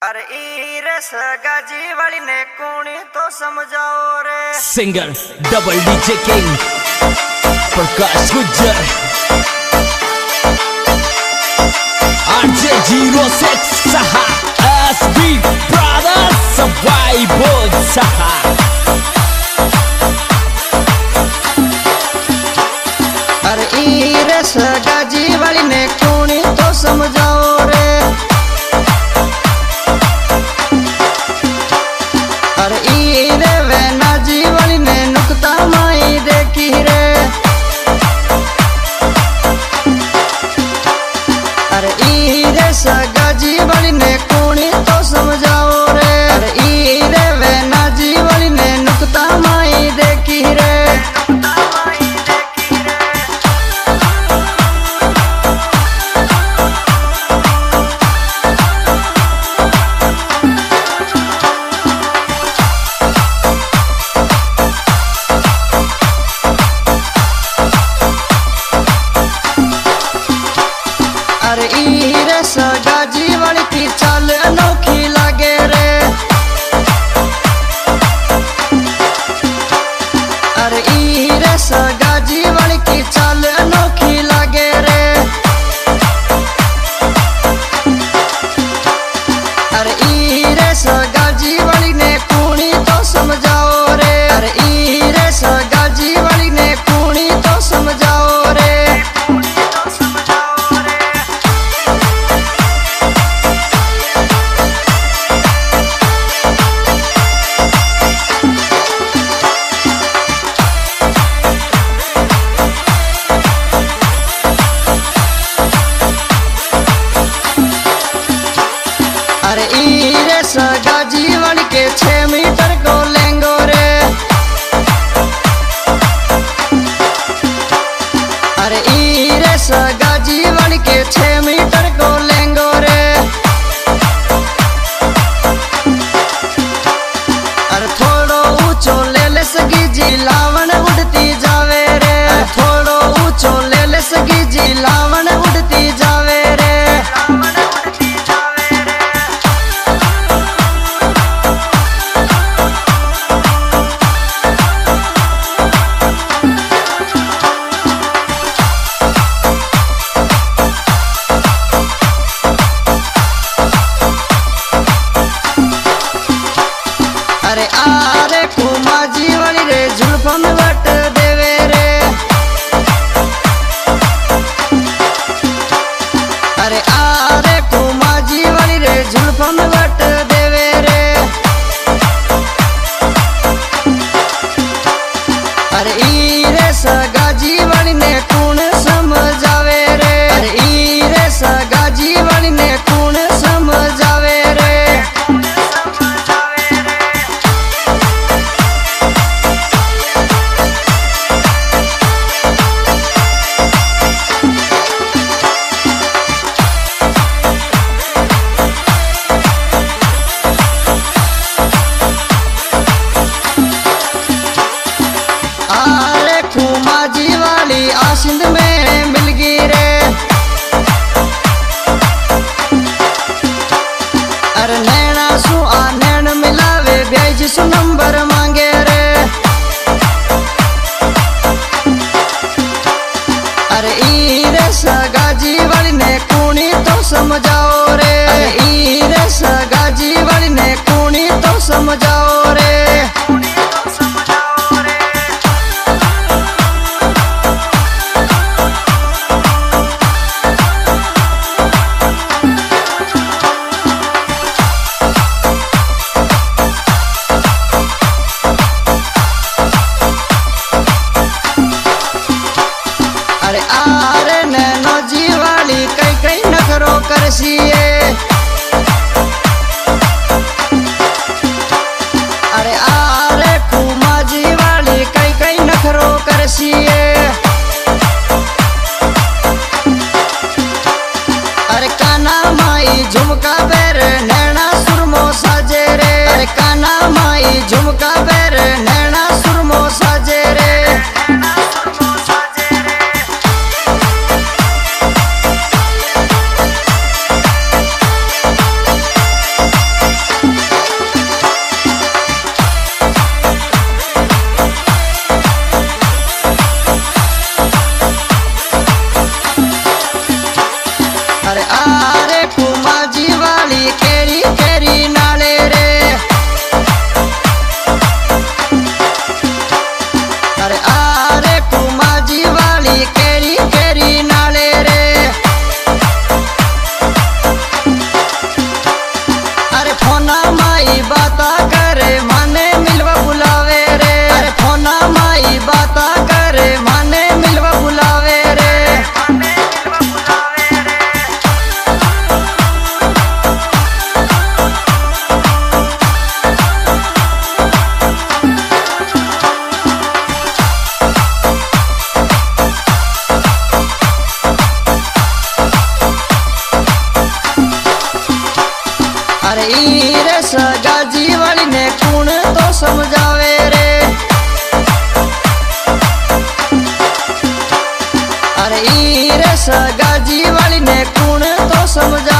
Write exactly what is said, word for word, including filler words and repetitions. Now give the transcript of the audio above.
अरे ईरे सगाजी वाली ने कूणी तो समझाओ रे। Singer double DJ king Prakash Gujjar RJ zero six सहा एसबी ब्रदर्स सवाई बोल सहा। अरे ईरे सगाजी वाली ने कूणी तो समझाओ रे। अरे ईरे वैना जी वाली ने नुकता माई देखी रे। अरे ईरे सगाजी वाली ने कूणी तो समझाओ रे। अरे ईरे वैना जी वाली ने नुकता माई देखी रे। अरे ईरे सगाजी वाली की चाल अनोखी लागे रे। अरे ईरे सगाजी वाली की चाल अनोखी लागे रे। अरे ईरे सगाजी वाली ने कूणी तो समझाओ रे। अरे ईरे सगाजी वाली ने कूणी तो समझाओ रे। अरे ईरे सगाजी वाली के छह मीटर को लेंगो रे। अरे ईरे सगाजी वाली के छह मीटर को लेंगो रे। अरे थोड़ो ऊंचो ले ले सगी जी लावण उड़ती जावे रे। अरे थोड़ो ऊंचो ले ले सगी जी लावण उड़ती जावे रे। अरे आरे कुमाजी वाली रे जुल्फों में वट देवे रे। अरे आरे कुमाजी वाली रे जुल्फों में वट देवे रे। अरे ईरे सगाजी वाली ने कूण समझावे रे। अरे ईरे सगाजी वाली ने कूण समझावे रे। आरे कुमाजी वाली आसिंद में मिल गई रे। अरे नैना सु आ नैन मिलावे ब्याज सु नंबर मांगे रे। अरे ईरे सगाजी वाली ने कूणी तो समझाओ रे। अरे ईरे सगाजी वाली ने कूणी तो समझाओ रे। अरे आरे नैनो जी वाली कई कई नखरो करसिए। अरे आरे कुमाजी वाली कई कई नखरो करसिए। अरे काना माई झुमका बेर नैना सुरमो साजे रे। अरे काना माई झुमका बेर नैना सुरमो साजे रे। अरे ई रे सगाजी वाली ने कौन तो समझावे रे। अरे ई रे सगाजी वाली ने कौन तो समझा